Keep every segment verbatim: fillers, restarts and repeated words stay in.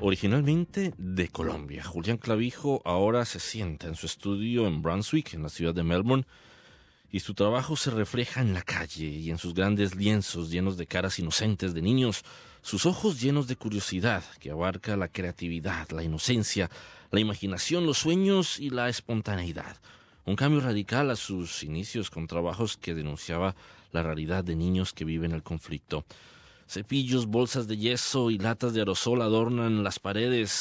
Originalmente de Colombia, Julián Clavijo ahora se sienta en su estudio en Brunswick, en la ciudad de Melbourne, y su trabajo se refleja en la calle y en sus grandes lienzos llenos de caras inocentes de niños, sus ojos llenos de curiosidad que abarca la creatividad, la inocencia, la imaginación, los sueños y la espontaneidad. Un cambio radical a sus inicios con trabajos que denunciaba la realidad de niños que viven el conflicto. Cepillos, bolsas de yeso y latas de aerosol adornan las paredes,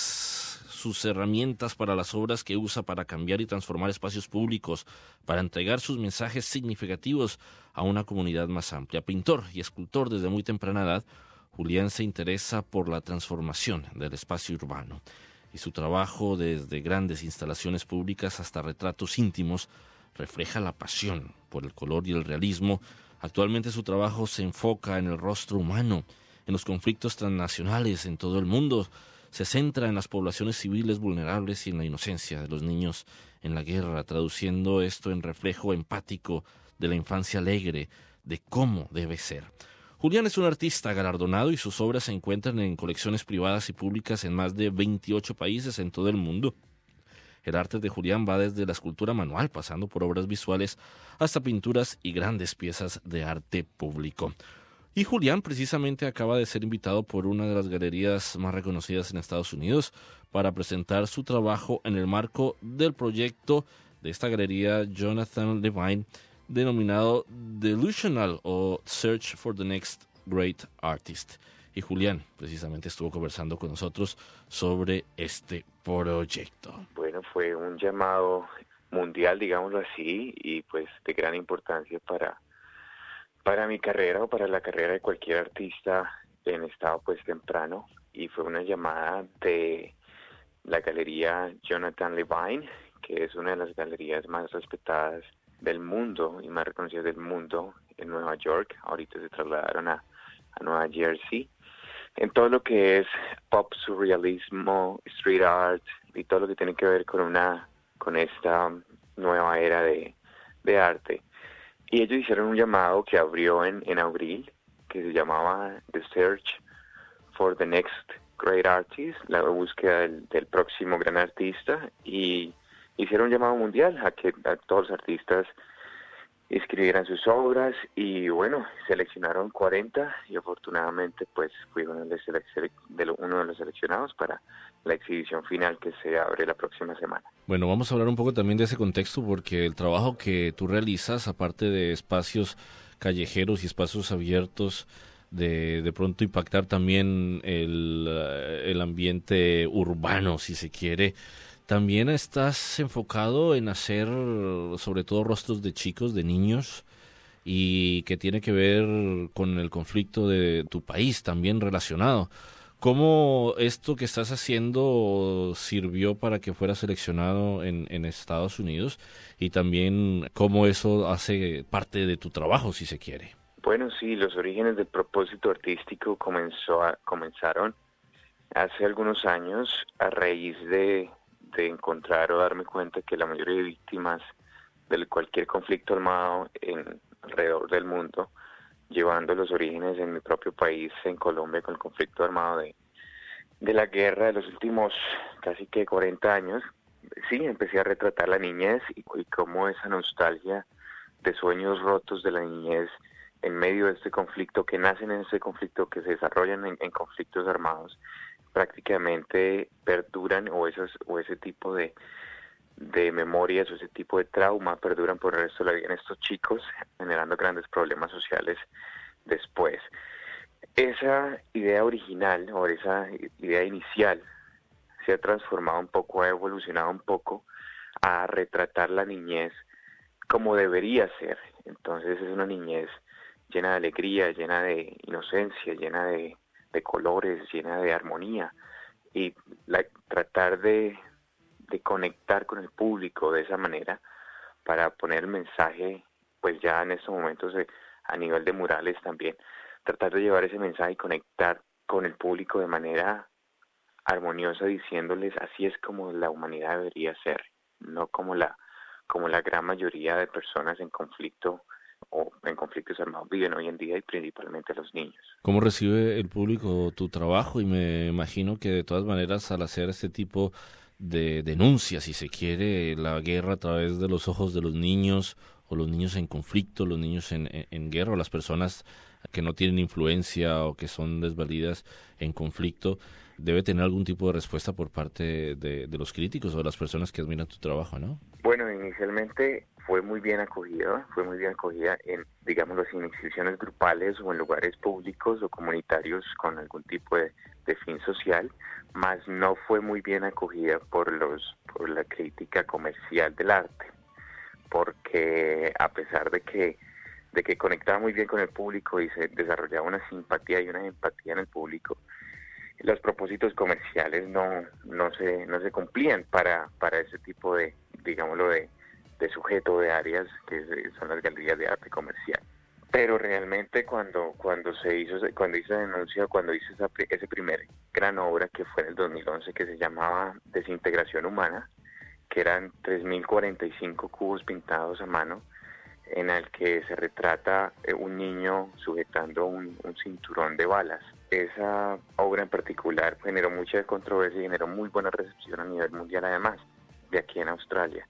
sus herramientas para las obras que usa para cambiar y transformar espacios públicos, para entregar sus mensajes significativos a una comunidad más amplia. Pintor y escultor desde muy temprana edad, Julián se interesa por la transformación del espacio urbano, y su trabajo desde grandes instalaciones públicas hasta retratos íntimos refleja la pasión por el color y el realismo. Actualmente su trabajo se enfoca en el rostro humano, en los conflictos transnacionales en todo el mundo. Se centra en las poblaciones civiles vulnerables y en la inocencia de los niños en la guerra, traduciendo esto en reflejo empático de la infancia alegre, de cómo debe ser. Julián es un artista galardonado y sus obras se encuentran en colecciones privadas y públicas en más de veintiocho países en todo el mundo. El arte de Julián va desde la escultura manual, pasando por obras visuales, hasta pinturas y grandes piezas de arte público. Y Julián precisamente acaba de ser invitado por una de las galerías más reconocidas en Estados Unidos para presentar su trabajo en el marco del proyecto de esta galería Jonathan Levine, denominado Delusional o Search for the Next Great Artist. Y Julián precisamente estuvo conversando con nosotros sobre este proyecto. Bueno, fue un llamado mundial, digámoslo así, y pues de gran importancia para, para mi carrera o para la carrera de cualquier artista en estado pues temprano. Y fue una llamada de la galería Jonathan Levine, que es una de las galerías más respetadas del mundo y más reconocidas del mundo en Nueva York. Ahorita se trasladaron a, a Nueva Jersey. En todo lo que es pop surrealismo, street art y todo lo que tiene que ver con una con esta nueva era de, de arte. Y ellos hicieron un llamado que abrió en, en abril, que se llamaba The Search for the Next Great Artist, la búsqueda del, del próximo gran artista, y hicieron un llamado mundial a que a todos los artistas escribieran sus obras, y bueno, seleccionaron cuarenta y afortunadamente pues fui uno de, selec- de lo, uno de los seleccionados para la exhibición final que se abre la próxima semana. Bueno, vamos a hablar un poco también de ese contexto porque el trabajo que tú realizas, aparte de espacios callejeros y espacios abiertos, de, de pronto impactar también el, el ambiente urbano, si se quiere, también estás enfocado en hacer sobre todo rostros de chicos, de niños, y que tiene que ver con el conflicto de tu país también relacionado. ¿Cómo esto que estás haciendo sirvió para que fuera seleccionado en, en Estados Unidos? Y también cómo eso hace parte de tu trabajo, si se quiere. Bueno, sí, los orígenes del propósito artístico comenzó a, comenzaron hace algunos años a raíz de, de encontrar o darme cuenta que la mayoría de víctimas de cualquier conflicto armado en, alrededor del mundo, llevando los orígenes en mi propio país, en Colombia, con el conflicto armado de, de la guerra de los últimos casi que cuarenta años, sí, empecé a retratar la niñez y, y cómo esa nostalgia de sueños rotos de la niñez en medio de este conflicto, que nacen en este conflicto, que se desarrollan en, en conflictos armados, prácticamente perduran, o, esos, o ese tipo de, de memorias o ese tipo de trauma perduran por el resto de la vida en estos chicos, generando grandes problemas sociales después. Esa idea original o esa idea inicial se ha transformado un poco, ha evolucionado un poco a retratar la niñez como debería ser. Entonces es una niñez llena de alegría, llena de inocencia, llena de, de colores, llena de armonía, y la, tratar de, de conectar con el público de esa manera para poner el mensaje, pues ya en estos momentos de, a nivel de murales también, tratar de llevar ese mensaje y conectar con el público de manera armoniosa, diciéndoles así es como la humanidad debería ser, no como la como la gran mayoría de personas en conflicto o en conflictos armados viven hoy en día, y principalmente los niños. ¿Cómo recibe el público tu trabajo? Y me imagino que de todas maneras, al hacer este tipo de denuncias, si se quiere, la guerra a través de los ojos de los niños, o los niños en conflicto, los niños en, en, en guerra, o las personas que no tienen influencia o que son desvalidas en conflicto, debe tener algún tipo de respuesta por parte de, de los críticos o de las personas que admiran tu trabajo, ¿no? Bueno, inicialmente fue muy bien acogida, fue muy bien acogida en, digámoslo así, en instituciones grupales o en lugares públicos o comunitarios con algún tipo de, de fin social, mas no fue muy bien acogida por los por la crítica comercial del arte, porque a pesar de que de que conectaba muy bien con el público y se desarrollaba una simpatía y una empatía en el público, los propósitos comerciales no no se no se cumplían para para ese tipo de, digámoslo, de, de sujeto de áreas que son las galerías de arte comercial. Pero realmente cuando cuando se hizo cuando hice la denuncia, cuando hice esa ese primer gran obra, que fue en el dos mil once, que se llamaba Desintegración Humana, que eran tres mil cuarenta y cinco cubos pintados a mano, en el que se retrata un niño sujetando un, un cinturón de balas. Esa obra en particular generó mucha controversia y generó muy buena recepción a nivel mundial, además, de aquí en Australia.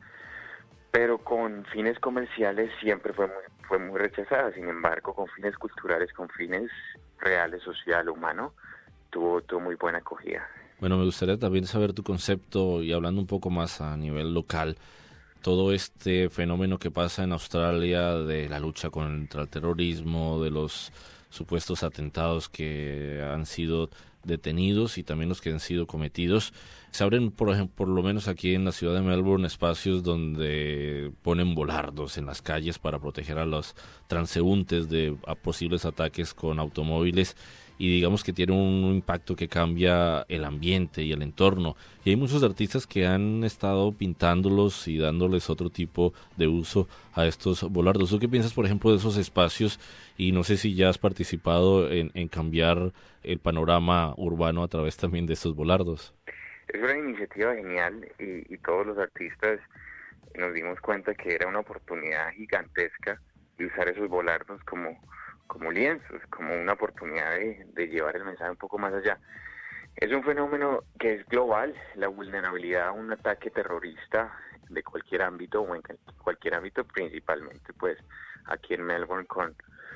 Pero con fines comerciales siempre fue muy, fue muy rechazada. Sin embargo, con fines culturales, con fines reales, social, humano, tuvo, tuvo muy buena acogida. Bueno, me gustaría también saber tu concepto, y hablando un poco más a nivel local, todo este fenómeno que pasa en Australia de la lucha contra el terrorismo, de los supuestos atentados que han sido detenidos y también los que han sido cometidos. Se abren, por ejemplo, por lo menos aquí en la ciudad de Melbourne, espacios donde ponen volardos en las calles para proteger a los transeúntes de a posibles ataques con automóviles, y digamos que tiene un impacto que cambia el ambiente y el entorno. Y hay muchos artistas que han estado pintándolos y dándoles otro tipo de uso a estos volardos. ¿Tú qué piensas, por ejemplo, de esos espacios? Y no sé si ya has participado en, en cambiar el panorama urbano a través también de estos volardos. Es una iniciativa genial, y, y todos los artistas nos dimos cuenta que era una oportunidad gigantesca de usar esos volardos como como lienzos, como una oportunidad de, de llevar el mensaje un poco más allá. Es un fenómeno que es global, la vulnerabilidad a un ataque terrorista de cualquier ámbito, o en cualquier ámbito, principalmente pues aquí en Melbourne, con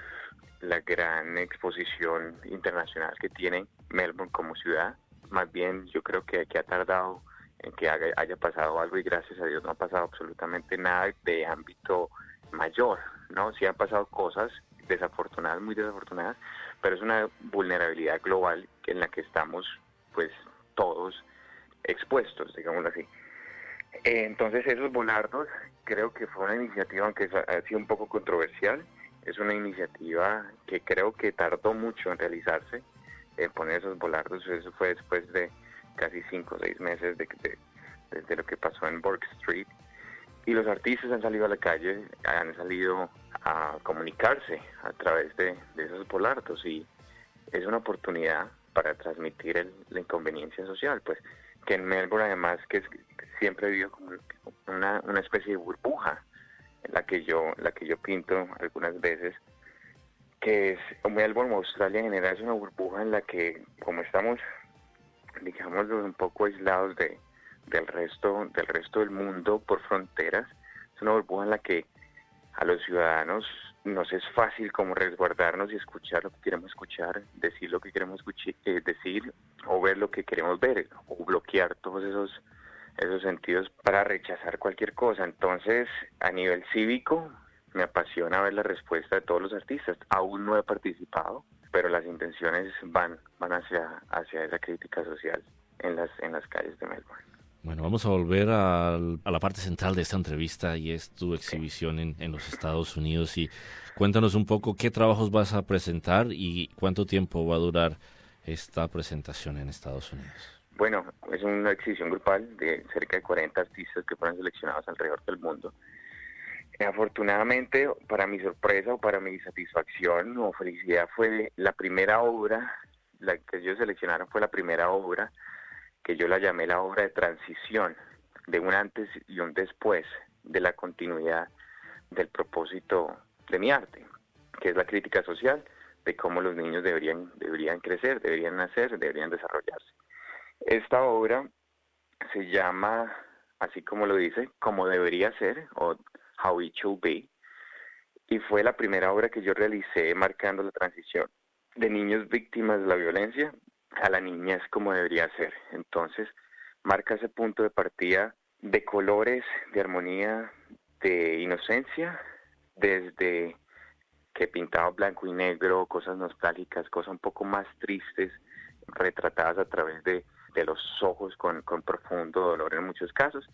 la gran exposición internacional que tiene Melbourne como ciudad. Más bien yo creo que, que ha tardado en que haga, haya pasado algo, y gracias a Dios no ha pasado absolutamente nada de ámbito mayor, ¿no? Sí han pasado cosas desafortunadas, muy desafortunadas, pero es una vulnerabilidad global en la que estamos pues todos expuestos, digámoslo así. Eh, entonces esos volardos creo que fue una iniciativa, aunque ha sido un poco controversial, es una iniciativa que creo que tardó mucho en realizarse, en poner esos volardos. Eso fue después de casi cinco o seis meses de, de, desde lo que pasó en Bourke Street, y los artistas han salido a la calle, han salido a comunicarse a través de, de esos volardos, y es una oportunidad para transmitir el, la inconveniencia social, pues que en Melbourne, además, que, es, que siempre he vivido como una, una especie de burbuja en la que yo la que yo pinto algunas veces, que es Melbourne, Australia en general, es una burbuja en la que, como estamos, digamos, un poco aislados de del resto del resto del mundo por fronteras, es una burbuja en la que a los ciudadanos nos es fácil como resguardarnos y escuchar lo que queremos escuchar, decir lo que queremos escuchar, eh, decir o ver lo que queremos ver, o bloquear todos esos esos sentidos para rechazar cualquier cosa. Entonces, a nivel cívico, me apasiona ver la respuesta de todos los artistas. Aún no he participado, pero las intenciones van van hacia hacia esa crítica social en las en las calles de Melbourne. Bueno, vamos a volver a, a la parte central de esta entrevista, y es tu exhibición en, en los Estados Unidos. Y cuéntanos un poco qué trabajos vas a presentar y cuánto tiempo va a durar esta presentación en Estados Unidos. Bueno, es una exhibición grupal de cerca de cuarenta artistas que fueron seleccionados alrededor del mundo. Afortunadamente, para mi sorpresa o para mi satisfacción o felicidad, fue la primera obra, la que ellos seleccionaron fue la primera obra que yo la llamé la obra de transición, de un antes y un después de la continuidad del propósito de mi arte, que es la crítica social de cómo los niños deberían, deberían crecer, deberían nacer, deberían desarrollarse. Esta obra se llama, así como lo dice, Como debería ser, o How It Should Be, y fue la primera obra que yo realicé marcando la transición de niños víctimas de la violencia a la niñez como debería ser. Entonces, marca ese punto de partida de colores, de armonía, de inocencia, desde que pintaba blanco y negro, cosas nostálgicas, cosas un poco más tristes, retratadas a través de, de los ojos con, con profundo dolor en muchos casos,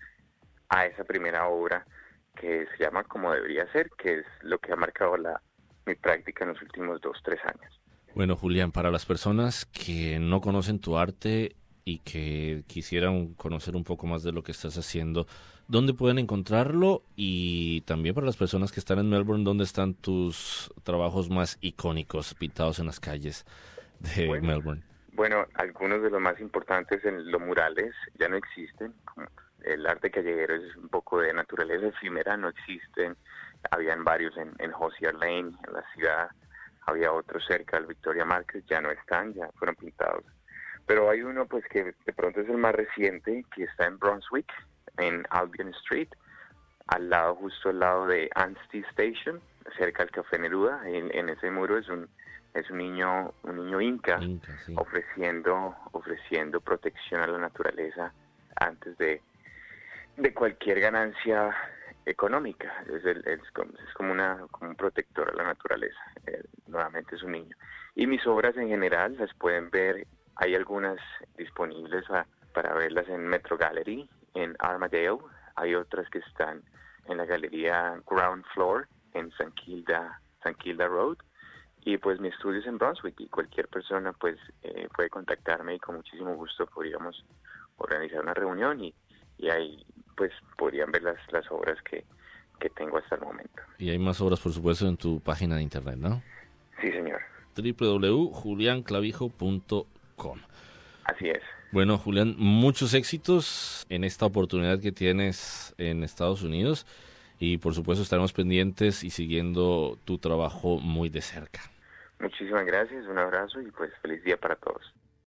a esa primera obra que se llama Como debería ser, que es lo que ha marcado la, mi práctica en los últimos dos, tres años. Bueno, Julián, para las personas que no conocen tu arte y que quisieran conocer un poco más de lo que estás haciendo, ¿dónde pueden encontrarlo? Y también para las personas que están en Melbourne, ¿dónde están tus trabajos más icónicos pintados en las calles de bueno, Melbourne? Bueno, algunos de los más importantes en los murales ya no existen. Como el arte callejero es un poco de naturaleza efímera, no existen. Habían varios en, en Hosier Lane, en la ciudad. Había otros cerca del Victoria Market, ya no están, ya fueron pintados. Pero hay uno pues que de pronto es el más reciente, que está en Brunswick, en Albion Street, al lado, justo al lado de Anstey Station, cerca del Café Neruda. En, en ese muro es un es un niño un niño inca, Inca, sí. ofreciendo ofreciendo protección a la naturaleza antes de de cualquier ganancia económica. Es, el, es, como, es como, una, como un protector a la naturaleza. Eh, nuevamente es un niño. Y mis obras en general las pueden ver, hay algunas disponibles a, para verlas en Metro Gallery, en Armadale. Hay otras que están en la galería Ground Floor, en San Kilda, San Kilda Road. Y pues mi estudio es en Brunswick, y cualquier persona pues eh, puede contactarme, y con muchísimo gusto podríamos organizar una reunión, y, y ahí pues podrían ver las, las obras que, que tengo hasta el momento. Y hay más obras, por supuesto, en tu página de internet, ¿no? Sí, señor. doble u doble u doble u punto julian clavijo punto com. Así es. Bueno, Julián, muchos éxitos en esta oportunidad que tienes en Estados Unidos, y por supuesto estaremos pendientes y siguiendo tu trabajo muy de cerca. Muchísimas gracias, un abrazo y pues feliz día para todos.